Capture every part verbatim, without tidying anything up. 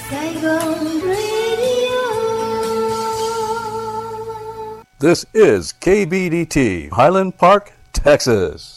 Sài Gòn Radio. This is K B D T, Highland Park, Texas.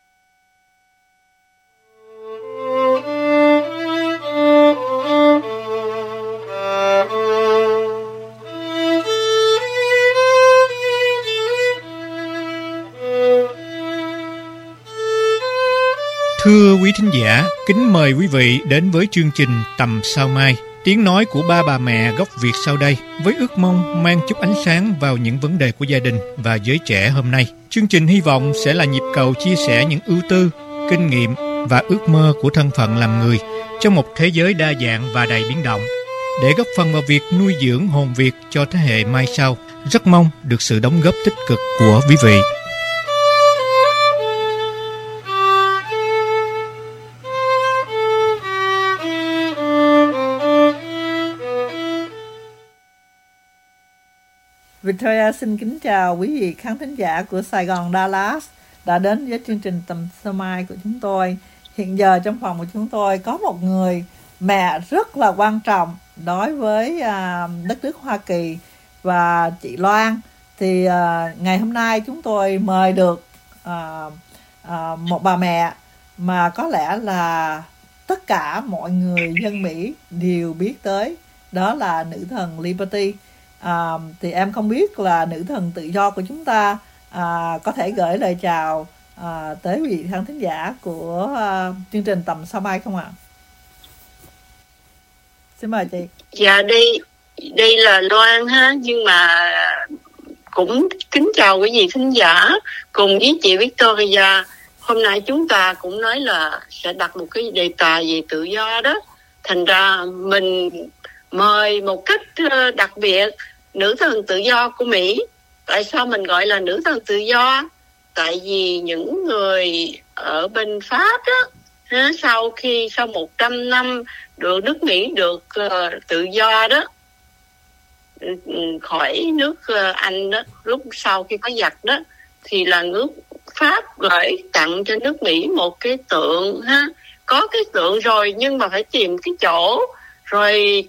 Thưa quý thính giả, kính mời quý vị đến với chương trình Tầm Sao Mai, tiếng nói của ba bà mẹ gốc Việt sau đây, với ước mong mang chút ánh sáng vào những vấn đề của gia đình và giới trẻ hôm nay. Chương trình hy vọng sẽ là nhịp cầu chia sẻ những ưu tư, kinh nghiệm và ước mơ của thân phận làm người trong một thế giới đa dạng và đầy biến động, để góp phần vào việc nuôi dưỡng hồn Việt cho thế hệ mai sau. Rất mong được sự đóng góp tích cực của quý vị. Victoria xin kính chào quý vị khán thính giả của Sài Gòn Dallas đã đến với chương trình Tầm Sao Mai của chúng tôi. Hiện giờ trong phòng của chúng tôi có một người mẹ rất là quan trọng đối với à, đất nước Hoa Kỳ và chị Loan. Thì à, ngày hôm nay chúng tôi mời được à, à, một bà mẹ mà có lẽ là tất cả mọi người dân Mỹ đều biết tới, đó là nữ thần Liberty. À, thì em không biết là nữ thần tự do của chúng ta à, có thể gửi lời chào à, tới quý vị khán thính giả của à, chương trình Tầm Sao Mai không ạ? Xin mời chị. Dạ đây đây là Loan ha, nhưng mà cũng kính chào quý vị thính giả cùng với chị Victoria. Hôm nay chúng ta cũng nói là sẽ đặt một cái đề tài về tự do đó, thành ra mình mời một cách đặc biệt nữ thần tự do của Mỹ. Tại sao mình gọi là nữ thần tự do? Tại vì những người ở bên Pháp đó, sau khi sau một trăm năm được nước Mỹ được uh, tự do đó, khỏi nước uh, Anh đó, lúc sau khi có giặc đó, thì là nước Pháp gửi tặng cho nước Mỹ một cái tượng ha. Có cái tượng rồi nhưng mà phải tìm cái chỗ rồi.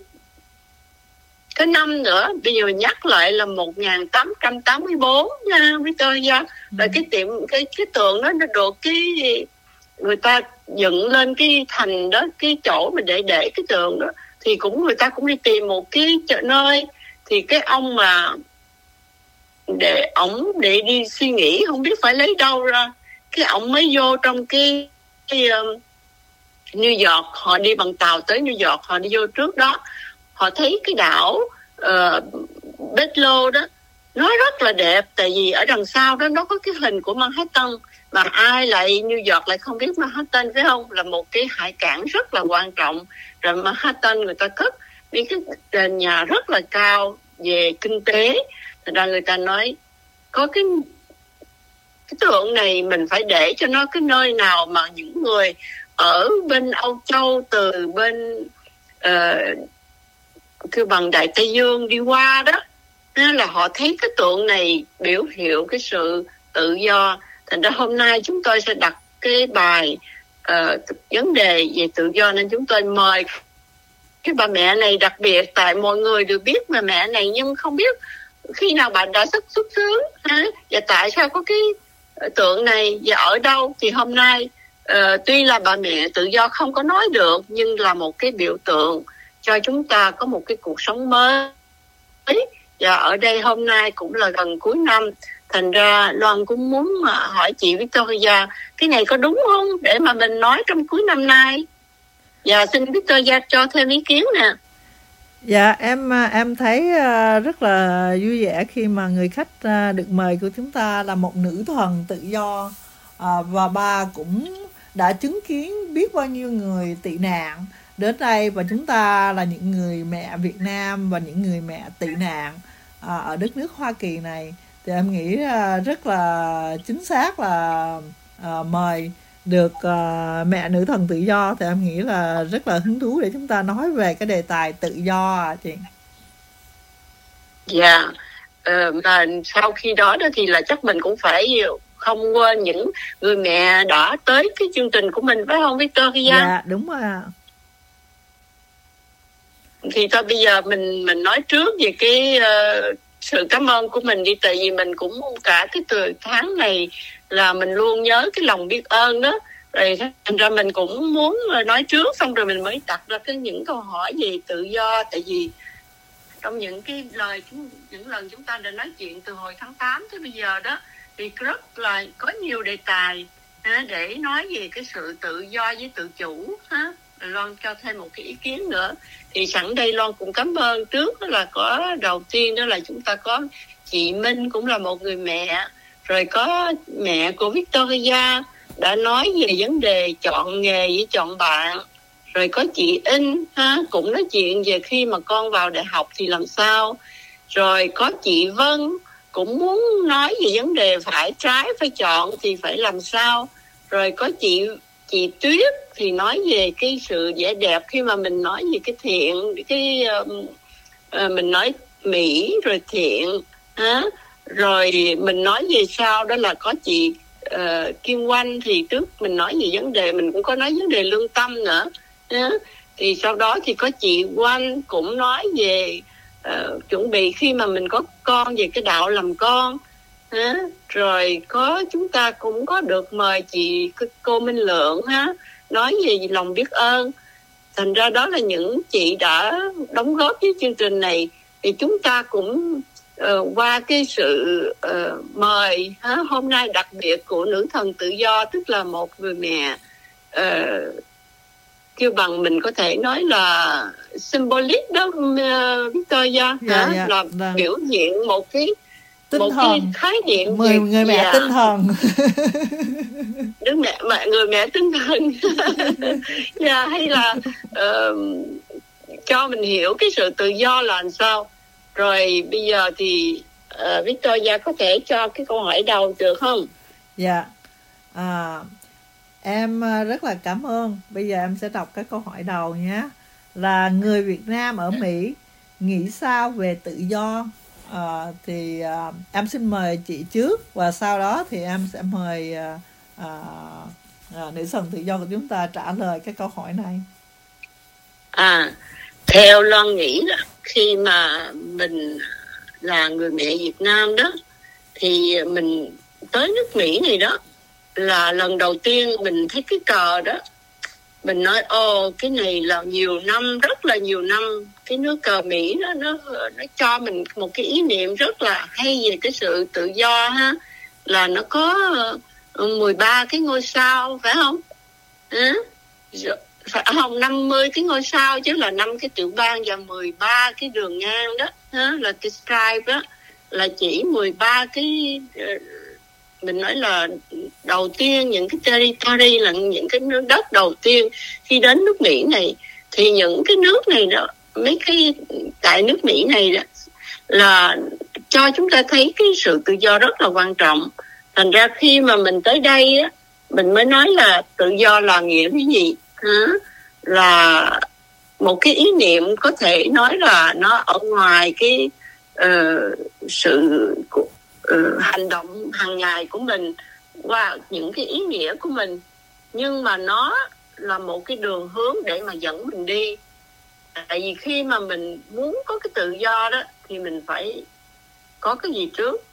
Cái năm nữa, bây giờ nhắc lại là một nghìn tám trăm tám mươi bốn nha Victoria. Rồi ừ. cái tiệm cái cái tượng đó nó được cái người ta dựng lên cái thành đó, cái chỗ mà để để cái tượng đó, thì cũng người ta cũng đi tìm một cái chợ nơi. Thì cái ông mà để ổng để đi suy nghĩ không biết phải lấy đâu ra, cái ổng mới vô trong cái, cái um, New York. Họ đi bằng tàu tới New York, họ đi vô trước đó, họ thấy cái đảo uh, Bedloe đó, nó rất là đẹp. Tại vì ở đằng sau đó nó có cái hình của Manhattan, mà ai lại New York lại không biết Manhattan, phải không? Là một cái hải cảng rất là quan trọng. Rồi Manhattan người ta cất những cái nền nhà rất là cao về kinh tế. Thành ra người ta nói có cái cái tượng này mình phải để cho nó cái nơi nào mà những người ở bên Âu Châu, từ bên uh, kêu bằng Đại Tây Dương đi qua đó, nên là họ thấy cái tượng này biểu hiệu cái sự tự do. Thành ra hôm nay chúng tôi sẽ đặt cái bài uh, vấn đề về tự do, nên chúng tôi mời cái bà mẹ này đặc biệt. Tại mọi người đều biết bà mẹ này nhưng không biết khi nào bà đã xuất xuất xứ ha? Và tại sao có cái tượng này và ở đâu. Thì hôm nay uh, tuy là bà mẹ tự do không có nói được, nhưng là một cái biểu tượng cho chúng ta có một cái cuộc sống mới. Và ở đây hôm nay cũng là gần cuối năm, thành ra Loan cũng muốn hỏi chị Victoria cái này có đúng không, để mà mình nói trong cuối năm nay. Và xin Victoria cho thêm ý kiến nè. Dạ em em thấy rất là vui vẻ khi mà người khách được mời của chúng ta là một nữ thần tự do, và bà cũng đã chứng kiến biết bao nhiêu người tị nạn đến đây, và chúng ta là những người mẹ Việt Nam và những người mẹ tị nạn à, ở đất nước Hoa Kỳ này, thì em nghĩ à, rất là chính xác là à, mời được à, mẹ nữ thần tự do. Thì em nghĩ là rất là hứng thú để chúng ta nói về cái đề tài tự do à, chị. Dạ, yeah. uh, mà sau khi đó đó thì là chắc mình cũng phải không quên những người mẹ đã tới cái chương trình của mình, phải không Victoria? Dạ, đúng rồi ạ. thì thôi bây giờ mình mình nói trước về cái uh, sự cảm ơn của mình đi, tại vì mình cũng cả cái từ tháng này là mình luôn nhớ cái lòng biết ơn đó, rồi thành ra mình cũng muốn nói trước, xong rồi mình mới đặt ra cái những câu hỏi về tự do. Tại vì trong những cái lời những lần chúng ta đã nói chuyện từ hồi tháng tám tới bây giờ đó, thì rất là có nhiều đề tài ha, để nói về cái sự tự do với tự chủ ha. Loan cho thêm một cái ý kiến nữa, thì sẵn đây Loan cũng cảm ơn trước, đó là có đầu tiên đó là chúng ta có chị Minh, cũng là một người mẹ, rồi có mẹ của Victoria đã nói về vấn đề chọn nghề với chọn bạn, rồi có chị In ha, cũng nói chuyện về khi mà con vào đại học thì làm sao, rồi có chị Vân cũng muốn nói về vấn đề phải trái phải chọn thì phải làm sao, rồi có chị chị Tuyết thì nói về cái sự vẻ đẹp khi mà mình nói về cái thiện, cái uh, uh, mình nói mỹ rồi thiện ha, rồi mình nói về sau đó là có chị uh, Kim Oanh, thì trước mình nói về vấn đề, mình cũng có nói vấn đề lương tâm nữa ha. Thì sau đó thì có chị Oanh cũng nói về uh, chuẩn bị khi mà mình có con, về cái đạo làm con ha. Rồi có chúng ta cũng có được mời chị cô Minh Lượng ha, nói về lòng biết ơn. Thành ra đó là những chị đã đóng góp với chương trình này, thì chúng ta cũng uh, qua cái sự uh, mời ha, hôm nay đặc biệt của nữ thần tự do, tức là một người mẹ uh, kêu bằng mình có thể nói là symbolic đó, uh, Victoria dạ, hả? Dạ, là dạ. biểu hiện một cái tinh một thần, cái khái niệm người, về, người mẹ dạ, tinh thần. Đức mẹ, mẹ người mẹ tinh thần. Dạ, hay là uh, cho mình hiểu cái sự tự do là làm sao. Rồi bây giờ thì uh, Victoria có thể cho cái câu hỏi đầu được không? Dạ, à, em rất là cảm ơn. Bây giờ em sẽ đọc cái câu hỏi đầu nhé. Là người Việt Nam ở Mỹ nghĩ sao về tự do? À, thì à, em xin mời chị trước, và sau đó thì em sẽ mời à, à, à, nữ thần tự do của chúng ta trả lời cái câu hỏi này. À, theo Loan nghĩ là khi mà mình là người mẹ Việt Nam đó, thì mình tới nước Mỹ này đó là lần đầu tiên mình thấy cái cờ đó, mình nói ô cái này là nhiều năm, rất là nhiều năm, cái nước cờ Mỹ đó nó nó cho mình một cái ý niệm rất là hay về cái sự tự do ha, là nó có mười ba cái ngôi sao phải không? À, phải không, năm mươi cái ngôi sao chứ, là năm cái tiểu bang và mười ba cái đường ngang đó ha, là cái stripe đó, là chỉ mười ba cái, mình nói là đầu tiên, những cái territory, là những cái nước đất đầu tiên khi đến nước Mỹ này. Thì những cái nước này đó, mấy cái tại nước Mỹ này đó là cho chúng ta thấy cái sự tự do rất là quan trọng. Thành ra khi mà mình tới đây á, mình mới nói là tự do là nghĩa cái gì hả? Là một cái ý niệm có thể nói là nó ở ngoài cái uh, sự uh, hành động hàng ngày của mình, qua những cái ý nghĩa của mình, nhưng mà nó là một cái đường hướng để mà dẫn mình đi. Tại vì khi mà mình muốn có cái tự do đó thì mình phải có cái gì trước.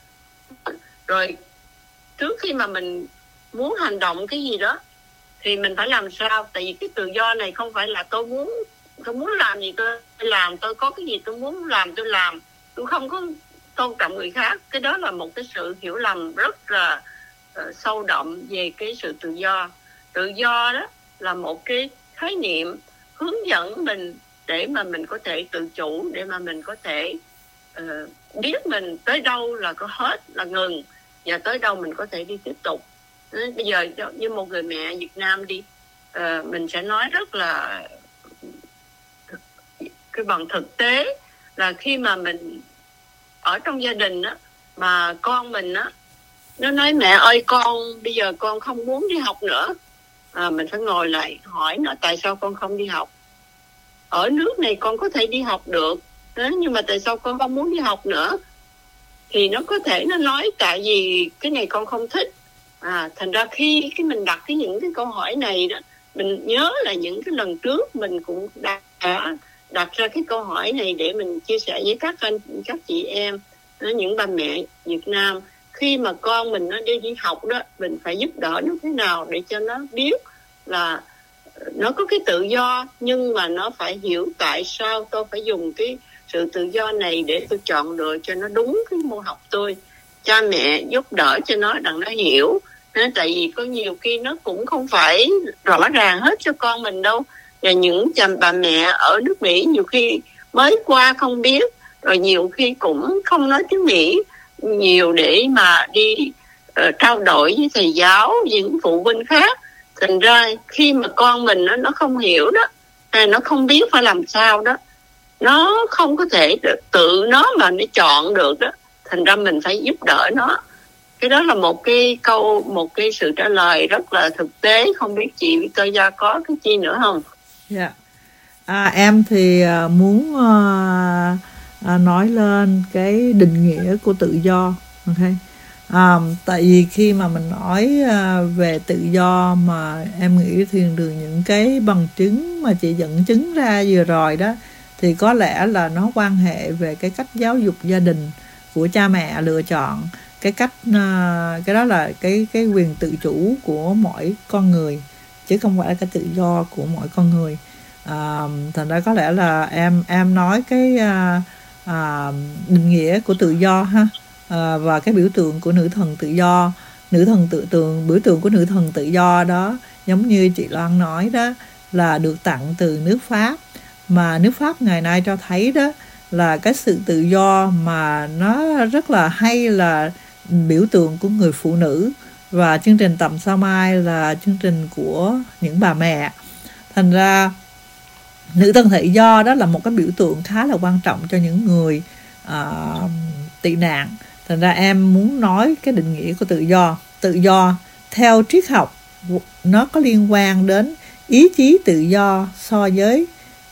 Rồi trước khi mà mình muốn hành động cái gì đó thì mình phải làm sao. Tại vì cái tự do này không phải là tôi muốn tôi muốn làm gì tôi làm, tôi có cái gì tôi muốn làm tôi làm, tôi không có tôn trọng người khác. Cái đó là một cái sự hiểu lầm rất là uh, sâu đậm về cái sự tự do. Tự do đó là một cái khái niệm hướng dẫn mình để mà mình có thể tự chủ, để mà mình có thể uh, biết mình tới đâu là có hết, là ngừng, và tới đâu mình có thể đi tiếp tục. Uh, bây giờ như một người mẹ Việt Nam đi, uh, mình sẽ nói rất là cái bằng thực tế, là khi mà mình ở trong gia đình á, mà con mình á, nó nói mẹ ơi con bây giờ con không muốn đi học nữa, à, mình phải ngồi lại hỏi nó tại sao con không đi học. Ở nước này con có thể đi học được đó, nhưng mà tại sao con không muốn đi học nữa? Thì nó có thể nó nói tại vì cái này con không thích. À, thành ra khi cái mình đặt cái những cái câu hỏi này đó, mình nhớ là những cái lần trước mình cũng đã đặt ra cái câu hỏi này để mình chia sẻ với các anh các chị em, những bà mẹ Việt Nam. Khi mà con mình nó đi đi học đó, mình phải giúp đỡ nó thế nào để cho nó biết là nó có cái tự do, nhưng mà nó phải hiểu tại sao tôi phải dùng cái sự tự do này để tôi chọn lựa cho nó đúng cái môn học tôi. Cha mẹ giúp đỡ cho nó đặng nó hiểu. Tại vì có nhiều khi nó cũng không phải rõ ràng hết cho con mình đâu. Và những chồng bà mẹ ở nước Mỹ nhiều khi mới qua không biết, rồi nhiều khi cũng không nói tiếng Mỹ nhiều để mà đi uh, trao đổi với thầy giáo, những phụ huynh khác. Thành ra khi mà con mình nó, nó không hiểu đó, hay nó không biết phải làm sao đó, nó không có thể được, tự nó mà nó chọn được đó. Thành ra mình phải giúp đỡ nó. Cái đó là một cái câu, một cái sự trả lời rất là thực tế. Không biết chị Victoria có cái chi nữa không? Dạ. Yeah. À, em thì uh, muốn uh, uh, nói lên cái định nghĩa của tự do. Okay. À, tại vì khi mà mình nói uh, về tự do mà em nghĩ thì từ những cái bằng chứng mà chị dẫn chứng ra vừa rồi đó, thì có lẽ là nó quan hệ về cái cách giáo dục gia đình của cha mẹ lựa chọn, cái cách uh, cái đó là cái cái quyền tự chủ của mỗi con người, chứ không phải là cái tự do của mỗi con người. À, thành ra có lẽ là em em nói cái uh, uh, định nghĩa của tự do ha, uh, và cái biểu tượng của nữ thần tự do, nữ thần tự tượng biểu tượng của nữ thần tự do đó, giống như chị Loan nói đó, là được tặng từ nước Pháp, mà nước Pháp ngày nay cho thấy đó là cái sự tự do mà nó rất là hay, là biểu tượng của người phụ nữ, và chương trình Tầm Sao Mai là chương trình của những bà mẹ. Thành ra nữ thần tự do đó là một cái biểu tượng khá là quan trọng cho những người uh, tị nạn. Thành ra em muốn nói cái định nghĩa của tự do. Tự do theo triết học nó có liên quan đến ý chí tự do so với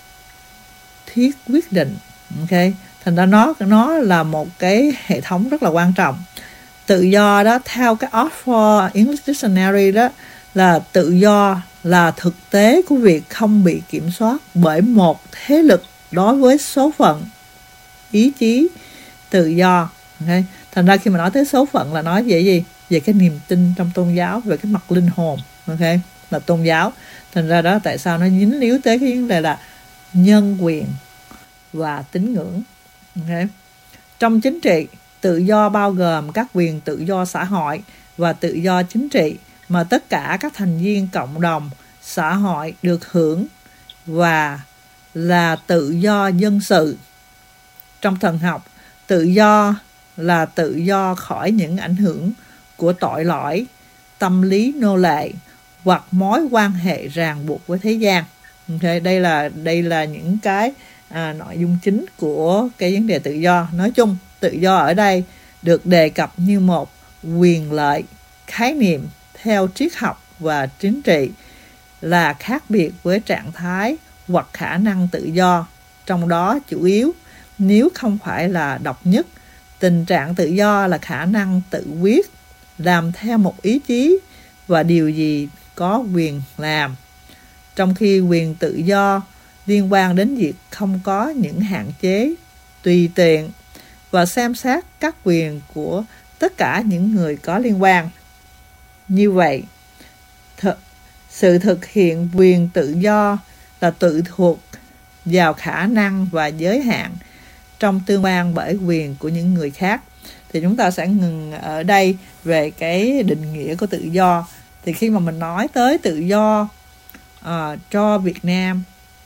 thuyết quyết định. Okay. Thành ra nó nó là một cái hệ thống rất là quan trọng. Tự do đó theo cái Oxford English Dictionary đó là tự do là thực tế của việc không bị kiểm soát bởi một thế lực đối với số phận, ý chí, tự do. Okay. Thành ra khi mà nói tới số phận là nói về gì? Về cái niềm tin trong tôn giáo, về cái mặt linh hồn. Okay. Là tôn giáo. Thành ra đó tại sao nó dính líu tới cái vấn đề là nhân quyền và tín ngưỡng. Okay. Trong chính trị, tự do bao gồm các quyền tự do xã hội và tự do chính trị mà tất cả các thành viên cộng đồng xã hội được hưởng, và là tự do dân sự. Trong thần học, tự do là tự do khỏi những ảnh hưởng của tội lỗi, tâm lý nô lệ hoặc mối quan hệ ràng buộc với thế gian. Okay, đây là đây là những cái à, nội dung chính của cái vấn đề tự do. Nói chung, tự do ở đây được đề cập như một quyền lợi khái niệm theo triết học và chính trị, là khác biệt với trạng thái hoặc khả năng tự do, trong đó chủ yếu nếu không phải là độc nhất. Tình trạng tự do là khả năng tự quyết, làm theo một ý chí và điều gì có quyền làm, trong khi quyền tự do liên quan đến việc không có những hạn chế, tùy tiện và xem xét các quyền của tất cả những người có liên quan. Như vậy, th- sự thực hiện quyền tự do là tự thuộc vào khả năng và giới hạn trong tương quan bởi quyền của những người khác. Thì chúng ta sẽ ngừng ở đây về cái định nghĩa của tự do. Thì khi mà mình nói tới tự do uh, cho Việt Nam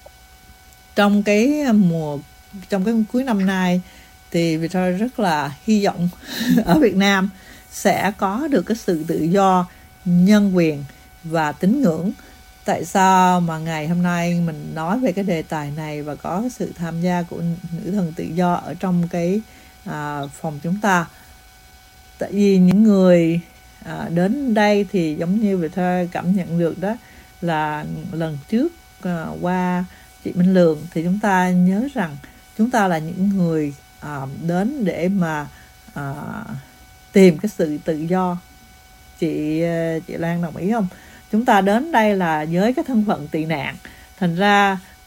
trong cái mùa trong cái cuối năm nay, thì Victoria rất là hy vọng ở Việt Nam sẽ có được cái sự tự do, nhân quyền và tín ngưỡng. Tại sao mà ngày hôm nay mình nói về cái đề tài này và có sự tham gia của nữ thần tự do ở trong cái à, phòng chúng ta? Tại vì những người à, đến đây thì giống như Victoria cảm nhận được đó, là lần trước à, qua chị Minh Lượng thì chúng ta nhớ rằng chúng ta là những người à, đến để mà à, tìm cái sự tự do. Chị chị Lan đồng ý không? Chúng ta đến đây là với cái thân phận tị nạn, thành ra có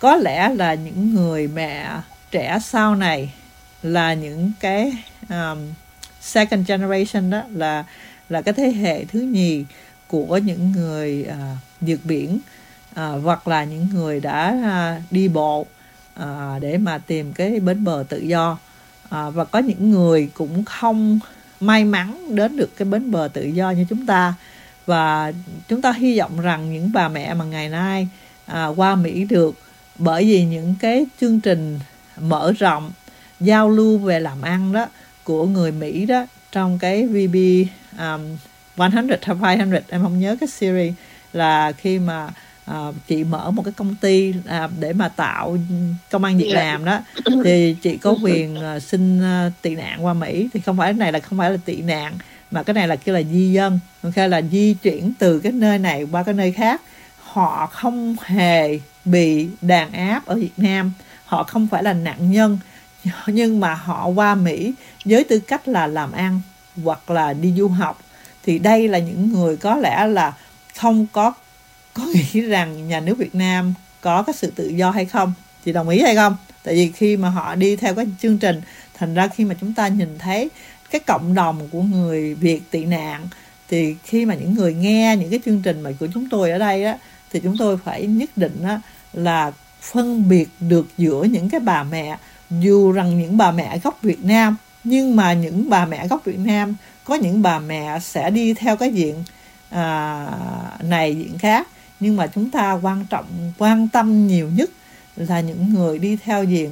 có lẽ là những người mẹ trẻ sau này là những cái um, second generation, đó là là cái thế hệ thứ nhì của những người uh, vượt biển, uh, hoặc là những người đã uh, đi bộ uh, để mà tìm cái bến bờ tự do, uh, và có những người cũng không may mắn đến được cái bến bờ tự do như chúng ta. Và chúng ta hy vọng rằng những bà mẹ mà ngày nay à, qua Mỹ được, bởi vì những cái chương trình mở rộng giao lưu về làm ăn đó của người Mỹ đó, trong cái vê bê um, một trăm hay hai trăm, em không nhớ cái series, là khi mà à, chị mở một cái công ty à, để mà tạo công ăn việc làm đó, thì chị có quyền à, xin à, tị nạn qua Mỹ. Thì không phải cái này là không phải là tị nạn, mà cái này là kêu là di dân, ok, là di chuyển từ cái nơi này qua cái nơi khác. Họ không hề bị đàn áp ở Việt Nam, họ không phải là nạn nhân, nhưng mà họ qua Mỹ với tư cách là làm ăn hoặc là đi du học. Thì đây là những người có lẽ là không có có nghĩ rằng nhà nước Việt Nam có cái sự tự do hay không. Chị đồng ý hay không? Tại vì khi mà họ đi theo cái chương trình, thành ra khi mà chúng ta nhìn thấy cái cộng đồng của người Việt tị nạn, thì khi mà những người nghe những cái chương trình mà của chúng tôi ở đây á, thì chúng tôi phải nhất định á, là phân biệt được giữa những cái bà mẹ, dù rằng những bà mẹ gốc Việt Nam, nhưng mà những bà mẹ gốc Việt Nam có những bà mẹ sẽ đi theo cái diện à, này diện khác, nhưng mà chúng ta quan trọng quan tâm nhiều nhất là những người đi theo diện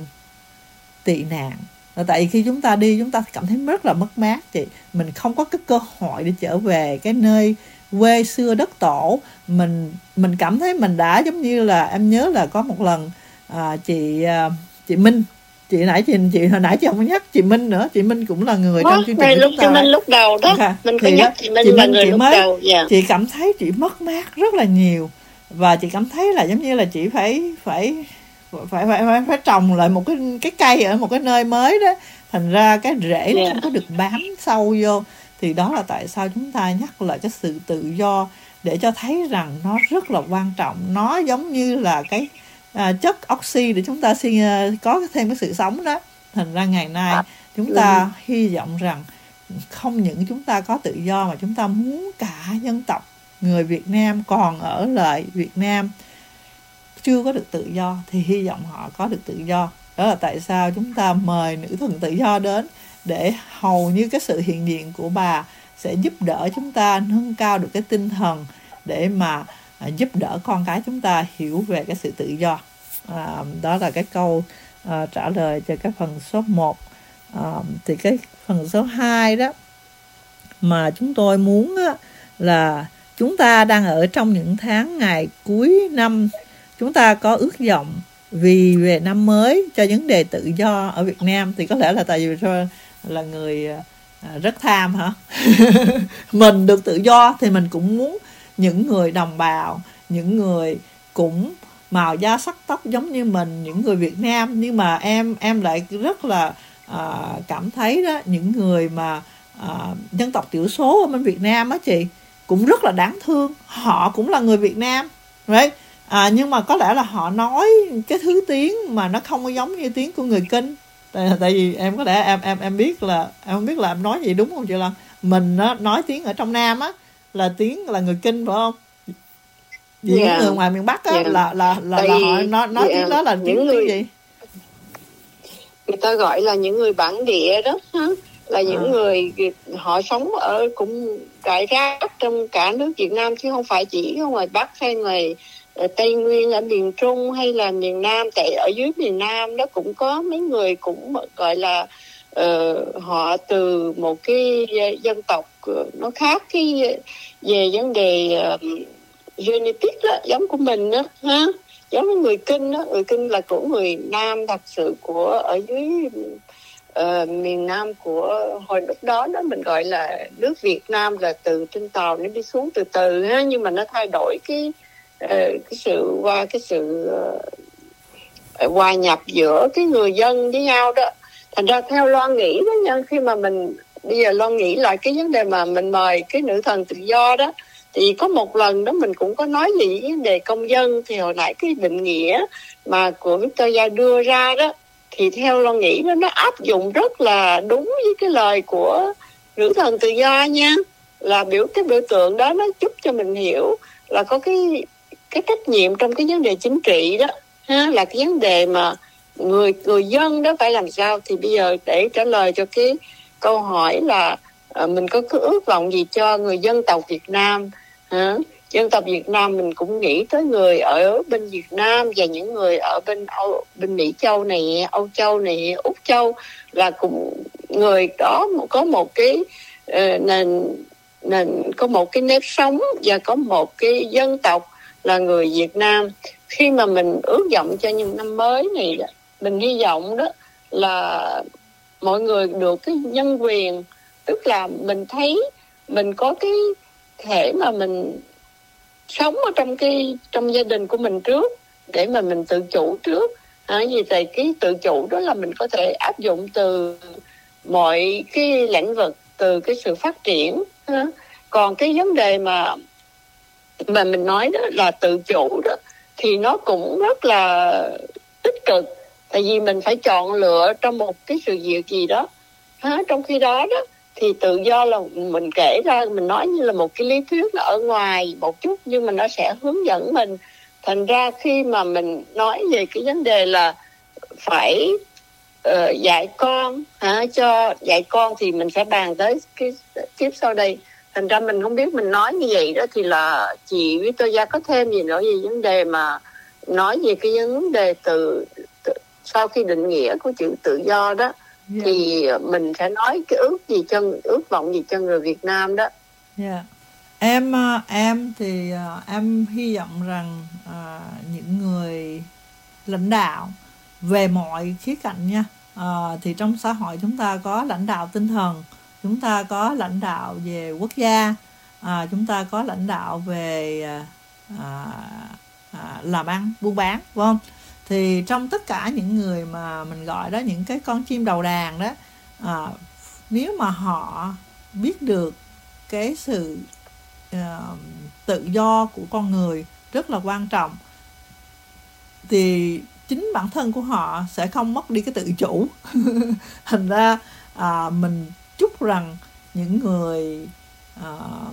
tị nạn. Tại vì khi chúng ta đi, chúng ta cảm thấy rất là mất mát chị. Mình không có cái cơ hội để trở về cái nơi quê xưa đất tổ. Mình mình cảm thấy mình đã giống như là, em nhớ là có một lần à, chị à, chị Minh, chị nãy chị chị hồi nãy chị không có nhắc chị Minh nữa. Chị Minh cũng là người trong chương trình lúc chị Minh lúc đầu đó, okay. Mình có nhắc chị Minh chị là Minh, người lúc mới, đầu. Yeah. Chị cảm thấy chị mất mát rất là nhiều, và chị cảm thấy là giống như là chị phải phải phải phải phải, phải trồng lại một cái cái cây ở một cái nơi mới đó, thành ra cái rễ nó yeah. không có được bám sâu vô. Thì đó là tại sao chúng ta nhắc lại cái sự tự do, để cho thấy rằng nó rất là quan trọng. Nó giống như là cái à, chất oxy để chúng ta xin, à, có thêm cái sự sống đó. Thành ra ngày nay chúng ta hy vọng rằng không những chúng ta có tự do, mà chúng ta muốn cả dân tộc người Việt Nam còn ở lại Việt Nam chưa có được tự do, thì hy vọng họ có được tự do. Đó là tại sao chúng ta mời nữ thần tự do đến, để hầu như cái sự hiện diện của bà sẽ giúp đỡ chúng ta nâng cao được cái tinh thần, để mà à, giúp đỡ con cái chúng ta hiểu về cái sự tự do. À, đó là cái câu à, trả lời cho cái phần số một. À, thì cái phần số hai đó mà chúng tôi muốn á, là chúng ta đang ở trong những tháng ngày cuối năm, chúng ta có ước vọng vì về năm mới cho vấn đề tự do ở Việt Nam. Thì có lẽ là tại vì là người à, rất tham hả mình được tự do thì mình cũng muốn những người đồng bào, những người cũng màu da sắc tóc giống như mình, những người Việt Nam. Nhưng mà em em lại rất là à, cảm thấy đó, những người mà à, dân tộc thiểu số ở bên Việt Nam á chị, cũng rất là đáng thương. Họ cũng là người Việt Nam, right? À, nhưng mà có lẽ là họ nói cái thứ tiếng mà nó không có giống như tiếng của người Kinh. Tại, tại vì em có lẽ em em em biết là em không biết là em nói gì đúng không chị Lan? Mình nó nói tiếng ở trong Nam á là tiếng là người Kinh phải không? Vì yeah. những người ngoài miền Bắc á yeah. là là là, là họ nói nói yeah. tiếng đó là tiếng, người, tiếng gì? Người ta gọi là những người bản địa đó ha, là những à. người họ sống ở cũng rải rác trong cả nước Việt Nam, chứ không phải chỉ ở ngoài Bắc hay ngoài Tây Nguyên, ở miền Trung hay là miền Nam. Tại ở dưới miền Nam đó cũng có mấy người cũng gọi là uh, họ từ một cái dân tộc nó khác cái về vấn đề uh, genetic đó, giống của mình đó ha, giống với người Kinh đó. Người Kinh là của người Nam thật sự, của ở dưới uh, miền Nam của hồi lúc đó đó mình gọi là nước Việt Nam, là từ trên tàu nó đi xuống từ từ ha, nhưng mà nó thay đổi cái uh, cái sự qua cái sự uh, hòa nhập giữa cái người dân với nhau đó. Thành ra theo Loan nghĩ đó nha, khi mà mình bây giờ Loan nghĩ lại cái vấn đề mà mình mời cái nữ thần tự do đó, Thì có một lần đó mình cũng có nói về vấn đề công dân, thì hồi nãy cái định nghĩa mà của Victoria đưa ra đó, thì theo Loan nghĩ đó, nó áp dụng rất là đúng với cái lời của nữ thần tự do nha. Là biểu cái biểu tượng đó nó giúp cho mình hiểu là có cái cái trách nhiệm trong cái vấn đề chính trị đó ha, là cái vấn đề mà người người dân đó phải làm sao. Thì bây giờ để trả lời cho cái câu hỏi là à, mình có cái ước vọng gì cho người dân tộc Việt Nam ha? Dân tộc Việt Nam mình cũng nghĩ tới người ở bên Việt Nam và những người ở bên Âu, bên Mỹ Châu này, Âu Châu này, Úc Châu, là cũng người đó có một cái uh, nền nền có một cái nếp sống và có một cái dân tộc là người Việt Nam. Khi mà mình ước vọng cho những năm mới này, mình hy vọng đó là mọi người được cái nhân quyền, tức là mình thấy mình có cái thể mà mình sống ở trong cái trong gia đình của mình trước, để mà mình tự chủ trước. À, vì vậy cái tự chủ đó là mình có thể áp dụng từ mọi cái lĩnh vực, từ cái sự phát triển. À, còn cái vấn đề mà mà mình nói đó là tự chủ đó, thì nó cũng rất là tích cực, tại vì mình phải chọn lựa trong một cái sự việc gì đó. À, trong khi đó đó thì tự do là mình kể ra, mình nói như là một cái lý thuyết nó ở ngoài một chút, nhưng mà nó sẽ hướng dẫn mình. Thành ra khi mà mình nói về cái vấn đề là phải uh, dạy con, hả, cho dạy con thì mình sẽ bàn tới cái tiếp sau đây. Thành ra mình không biết mình nói như vậy đó thì là chị Victoria có thêm gì nữa về vấn đề mà nói về cái vấn đề từ, từ sau khi định nghĩa của chữ tự do đó. Yeah. Thì mình sẽ nói cái ước gì cho ước vọng gì cho người Việt Nam đó. Yeah. Em em thì em hy vọng rằng uh, những người lãnh đạo về mọi khía cạnh nha, uh, thì trong xã hội chúng ta có lãnh đạo tinh thần, chúng ta có lãnh đạo về quốc gia, uh, chúng ta có lãnh đạo về uh, uh, làm ăn buôn bán, phải không? Thì trong tất cả những người mà mình gọi đó những cái con chim đầu đàn đó, à, nếu mà họ biết được cái sự uh, tự do của con người rất là quan trọng, thì chính bản thân của họ sẽ không mất đi cái tự chủ. Thành ra à, mình chúc rằng những người à,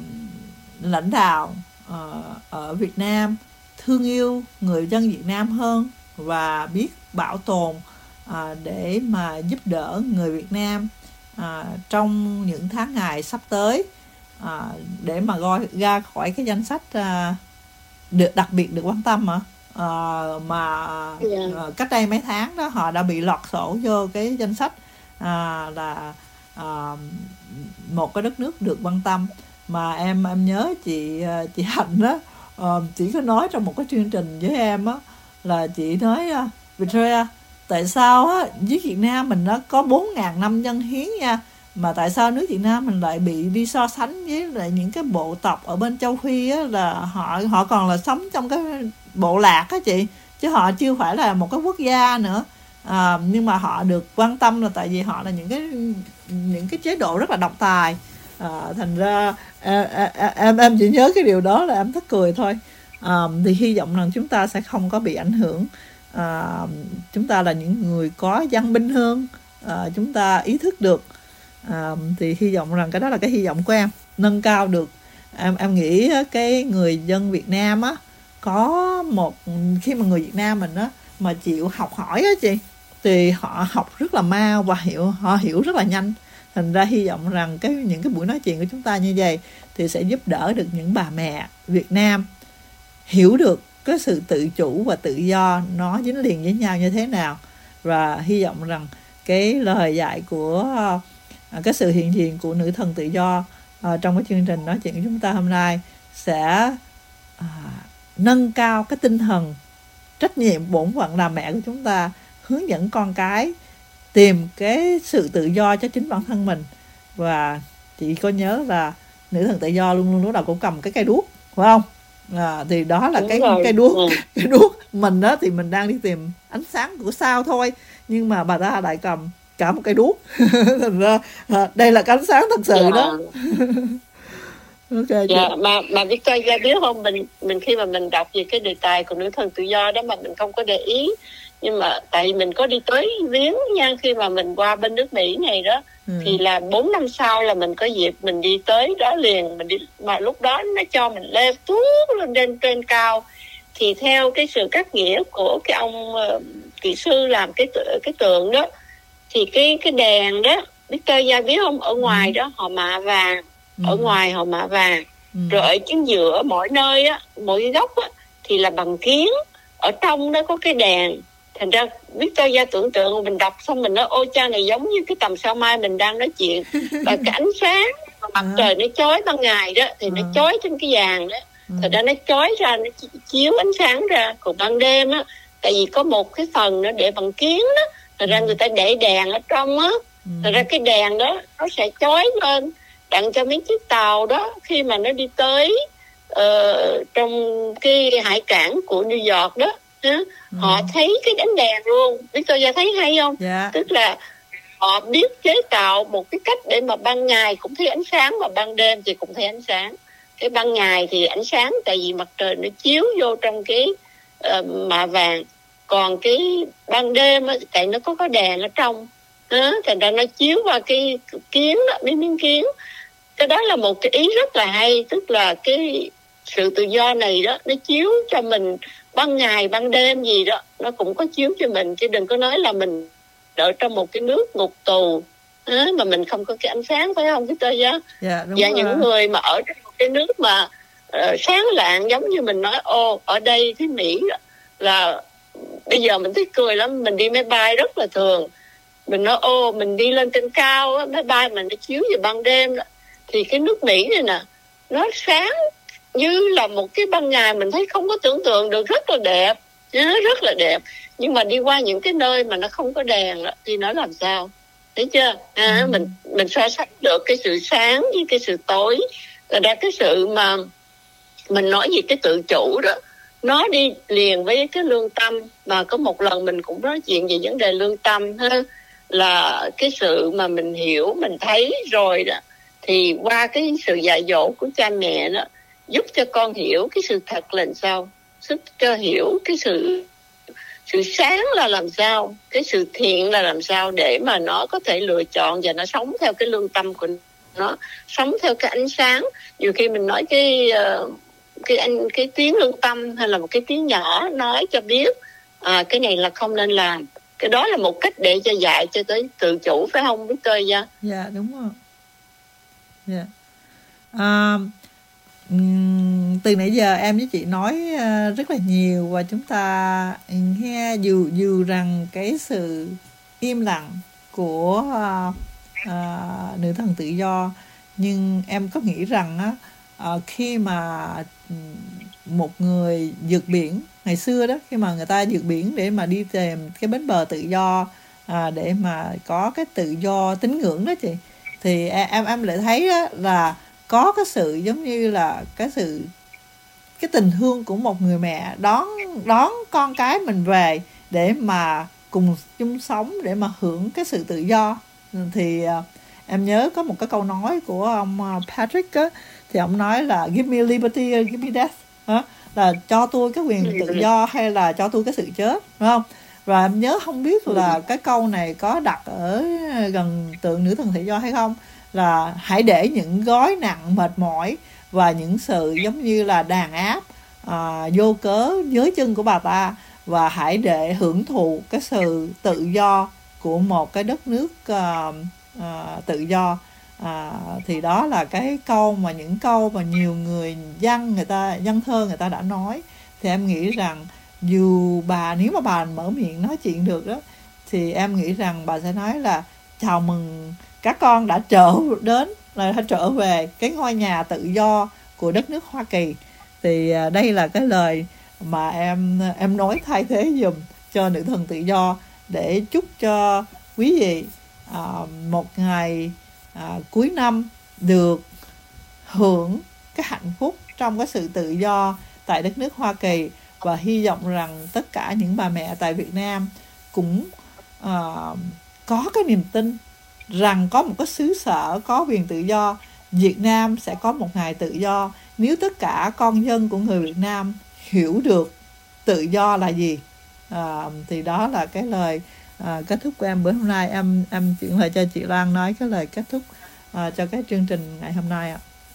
lãnh đạo à, ở Việt Nam thương yêu người dân Việt Nam hơn và biết bảo tồn à, để mà giúp đỡ người Việt Nam à, trong những tháng ngày sắp tới, à, để mà gọi ra khỏi cái danh sách à, được đặc biệt được quan tâm mà à, mà yeah. à, cách đây mấy tháng đó họ đã bị lọt sổ vô cái danh sách à, là à, một cái đất nước được quan tâm. Mà em em nhớ chị chị Hạnh đó, à, chị có nói trong một cái chương trình với em á, là chị nói Victoria, tại sao á với Việt Nam mình nó có bốn ngàn năm dân hiến nha, mà tại sao nước Việt Nam mình lại bị đi so sánh với lại những cái bộ tộc ở bên châu Phi á, là họ họ còn là sống trong cái bộ lạc á chị, chứ họ chưa phải là một cái quốc gia nữa. À, nhưng mà họ được quan tâm là tại vì họ là những cái những cái chế độ rất là độc tài. À, thành ra em, em em chỉ nhớ cái điều đó là em thất cười thôi. À, thì hy vọng rằng chúng ta sẽ không có bị ảnh hưởng. À, chúng ta là những người có văn minh hơn, à, chúng ta ý thức được. À, thì hy vọng rằng cái đó là cái hy vọng của em, nâng cao được. Em em nghĩ cái người dân Việt Nam á, có một khi mà người Việt Nam mình á mà chịu học hỏi á chị, thì họ học rất là mau và hiểu họ hiểu rất là nhanh. Thành ra hy vọng rằng cái những cái buổi nói chuyện của chúng ta như vậy thì sẽ giúp đỡ được những bà mẹ Việt Nam hiểu được cái sự tự chủ và tự do nó dính liền với nhau như thế nào. Và hy vọng rằng cái lời dạy của à, cái sự hiện diện của nữ thần tự do à, trong cái chương trình nói chuyện của chúng ta hôm nay sẽ à, nâng cao cái tinh thần trách nhiệm bổn phận làm mẹ của chúng ta, hướng dẫn con cái tìm cái sự tự do cho chính bản thân mình. Và chị có nhớ là nữ thần tự do luôn luôn lúc nào cũng cầm cái cây đuốc, phải không? À, thì đó là đúng cái rồi. cây đuốc, ừ. cái đuốc mình đó thì mình đang đi tìm ánh sáng của sao thôi, nhưng mà bà ta lại cầm cả một cây đuốc. Thành ra à, đây là cái ánh sáng thật sự. Yeah. Đó. Ok chị. Dạ, mà mà Victoria biết không, mình mình khi mà mình đọc về cái đề tài của nữ thần tự do đó mà mình không có để ý, nhưng mà tại vì mình có đi tới viếng nha, khi mà mình qua bên nước Mỹ này đó, ừ. thì là bốn năm sau là mình có dịp mình đi tới đó liền, mình đi mà lúc đó nó cho mình leo tuốt lên trên trên cao, thì theo cái sự cắt nghĩa của cái ông uh, kỹ sư làm cái cái tượng đó, thì cái cái đèn đó Victoria biết không, ở ngoài ừ. đó họ mạ vàng, ừ. ở ngoài họ mạ vàng, ừ. rồi ở chính giữa mỗi nơi á, mỗi góc á thì là bằng kiến, ở trong đó có cái đèn. Thành ra Victoria tưởng tượng mình đọc xong mình nói ôi cha này giống như cái tầm sao mai mình đang nói chuyện. Và cái ánh sáng mặt à. trời nó chói ban ngày đó thì à. nó chói trên cái vàng đó, à. thật ra nó chói ra, nó chiếu ánh sáng ra. Còn ban đêm á, tại vì có một cái phần nó để bằng kiến đó, thật ra người ta để đèn ở trong á, thật ra cái đèn đó nó sẽ chói lên đặng cho mấy chiếc tàu đó khi mà nó đi tới uh, trong cái hải cảng của New York đó, ừ. họ thấy cái ánh đèn luôn. Victoria thấy hay không? Dạ. Tức là họ biết chế tạo một cái cách để mà ban ngày cũng thấy ánh sáng và ban đêm thì cũng thấy ánh sáng. Cái ban ngày thì ánh sáng tại vì mặt trời nó chiếu vô trong cái uh, mạ vàng, còn cái ban đêm á, tại nó có cái đèn ở trong đó, thành ra nó chiếu vào cái kiến đó, miếng miếng kiến. Cái đó là một cái ý rất là hay, tức là cái sự tự do này đó nó chiếu cho mình ban ngày ban đêm gì đó nó cũng có chiếu cho mình, chứ đừng có nói là mình ở trong một cái nước ngục tù á, mà mình không có cái ánh sáng, phải không Victoria? Dạ, đúng và rồi. Những người mà ở trong một cái nước mà uh, sáng lạng, giống như mình nói ô ở đâyที่Mỹ là bây giờ mình thấy cười lắm, mình đi máy bay rất là thường, mình nói ô mình đi lên trên cao á, máy bay mình nó chiếu về ban đêm đó. Thì cái nước Mỹ này nè nó sáng như là một cái ban ngày, mình thấy không có tưởng tượng được, rất là đẹp, rất là đẹp. Nhưng mà đi qua những cái nơi mà nó không có đèn đó, thì nó làm sao, thấy chưa? À, ừ. mình mình so sánh được cái sự sáng với cái sự tối, là ra cái sự mà mình nói về cái tự chủ đó, nó đi liền với cái lương tâm. Mà có một lần mình cũng nói chuyện về vấn đề lương tâm ha, là cái sự mà mình hiểu, mình thấy rồi đó, thì qua cái sự dạy dỗ của cha mẹ đó giúp cho con hiểu cái sự thật là làm sao, giúp cho hiểu cái sự sự sáng là làm sao, cái sự thiện là làm sao, để mà nó có thể lựa chọn và nó sống theo cái lương tâm của nó, sống theo cái ánh sáng. Nhiều khi mình nói cái uh, cái anh cái tiếng lương tâm hay là một cái tiếng nhỏ nói cho biết à, cái này là không nên làm. Cái đó là một cách để cho dạy cho tới tự chủ, phải không Victoria? Dạ đúng rồi. Dạ. À, từ nãy giờ em với chị nói rất là nhiều, và chúng ta nghe dù dù rằng cái sự im lặng của uh, uh, nữ thần tự do, nhưng em có nghĩ rằng á, uh, khi mà một người vượt biển ngày xưa đó, khi mà người ta vượt biển để mà đi tìm cái bến bờ tự do, à, để mà có cái tự do tín ngưỡng đó chị, thì em em lại thấy đó là có cái sự giống như là cái sự cái tình thương của một người mẹ đón đón con cái mình về để mà cùng chung sống, để mà hưởng cái sự tự do. Thì uh, em nhớ có một cái câu nói của ông Patrick á, thì ông nói là give me liberty, give me death, đó, là cho tôi cái quyền tự do hay là cho tôi cái sự chết, đúng không? Và em nhớ không biết là cái câu này có đặt ở gần tượng nữ thần tự do hay không, là hãy để những gói nặng mệt mỏi và những sự giống như là đàn áp à, vô cớ dưới chân của bà ta, và hãy để hưởng thụ cái sự tự do của một cái đất nước à, à, tự do. À, thì đó là cái câu mà những câu mà nhiều người dân người ta dân thơ người ta đã nói. Thì em nghĩ rằng dù bà nếu mà bà mở miệng nói chuyện được đó, thì em nghĩ rằng bà sẽ nói là chào mừng các con đã trở đến, là đã trở về cái ngôi nhà tự do của đất nước Hoa Kỳ. Thì đây là cái lời mà em em nói thay thế dùm cho nữ thần tự do, để chúc cho quý vị à, một ngày à, cuối năm được hưởng cái hạnh phúc trong cái sự tự do tại đất nước Hoa Kỳ. Và hy vọng rằng tất cả những bà mẹ tại Việt Nam cũng uh, có cái niềm tin rằng có một cái xứ sở có quyền tự do, Việt Nam sẽ có một ngày tự do nếu tất cả con dân của người Việt Nam hiểu được tự do là gì. À, thì đó là cái lời à, kết thúc của em bữa hôm nay. Em em chuyển lời cho chị Loan nói cái lời kết thúc à, cho cái chương trình ngày hôm nay ạ.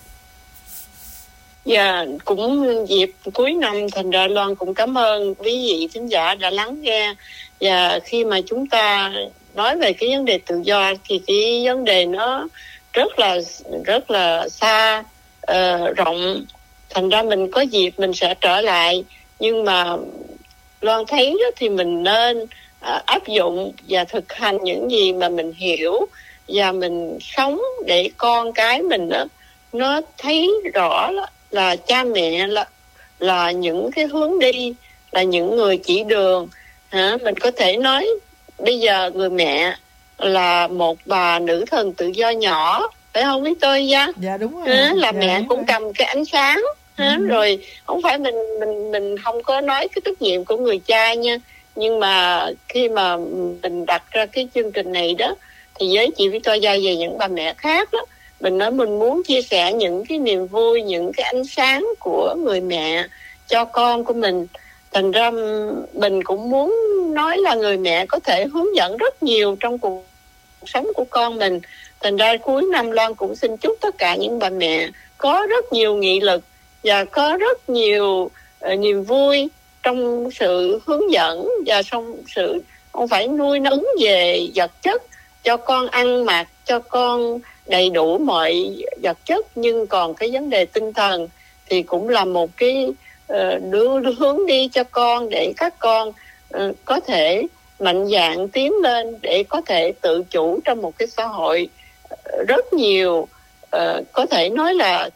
Dạ, cũng dịp cuối năm, thành ra Loan cũng cảm ơn quý vị thính giả đã lắng nghe. Và khi mà chúng ta nói về cái vấn đề tự do thì cái vấn đề nó rất là rất là xa, uh, rộng. Thành ra mình có dịp mình sẽ trở lại. Nhưng mà Loan thấy đó, thì mình nên uh, áp dụng và thực hành những gì mà mình hiểu, và mình sống để con cái mình đó, nó thấy rõ đó, là cha mẹ là, là những cái hướng đi, là những người chỉ đường. Hả? Mình có thể nói bây giờ người mẹ là một bà nữ thần tự do nhỏ, phải không biết tôi nha? Dạ đúng rồi. Hả? Là dạ, mẹ cũng rồi. Cầm cái ánh sáng. Hả? Ừ. Rồi không phải mình mình mình không có nói cái trách nhiệm của người cha nha, nhưng mà khi mà mình đặt ra cái chương trình này đó, thì với chị Victoria về những bà mẹ khác đó, mình nói mình muốn chia sẻ những cái niềm vui, những cái ánh sáng của người mẹ cho con của mình. Thành ra mình cũng muốn nói là người mẹ có thể hướng dẫn rất nhiều trong cuộc sống của con mình. Thành ra cuối năm Loan cũng xin chúc tất cả những bà mẹ có rất nhiều nghị lực và có rất nhiều uh, niềm vui trong sự hướng dẫn và trong sự không phải nuôi nấng về vật chất, cho con ăn mặc, cho con đầy đủ mọi vật chất, nhưng còn cái vấn đề tinh thần thì cũng là một cái uh, đưa, đưa hướng đi cho con, để các con uh, có thể mạnh dạn tiến lên, để có thể tự chủ trong một cái xã hội uh, rất nhiều, uh, có thể nói là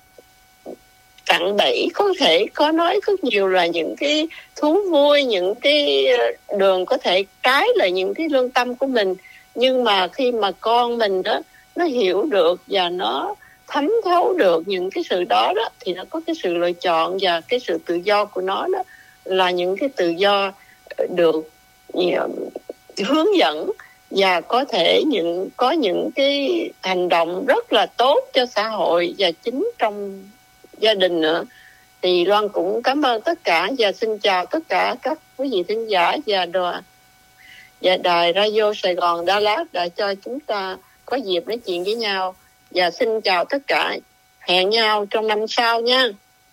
cặn bẫy, có thể có nói rất nhiều là những cái thú vui, những cái đường có thể trái lại những cái lương tâm của mình. Nhưng mà khi mà con mình đó nó hiểu được và nó thấm thấu được những cái sự đó đó, thì nó có cái sự lựa chọn, và cái sự tự do của nó đó là những cái tự do được hướng dẫn, và có thể những có những cái hành động rất là tốt cho xã hội và chính trong gia đình nữa. Thì Loan cũng cảm ơn tất cả và xin chào tất cả các quý vị thính giả và đoàn và đài Radio Sài Gòn Đà Lạt đã cho chúng ta có dịp nói chuyện với nhau. Và xin chào tất cả, hẹn nhau trong năm sau nha.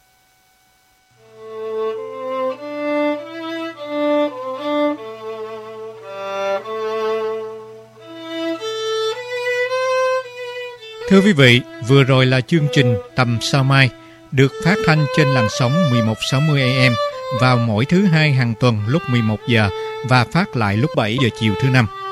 Thưa quý vị, vừa rồi là chương trình Tầm Sao Mai được phát thanh trên làn sóng mười một sáu mươi A M vào mỗi thứ hai hàng tuần lúc mười một giờ và phát lại lúc bảy giờ chiều thứ năm.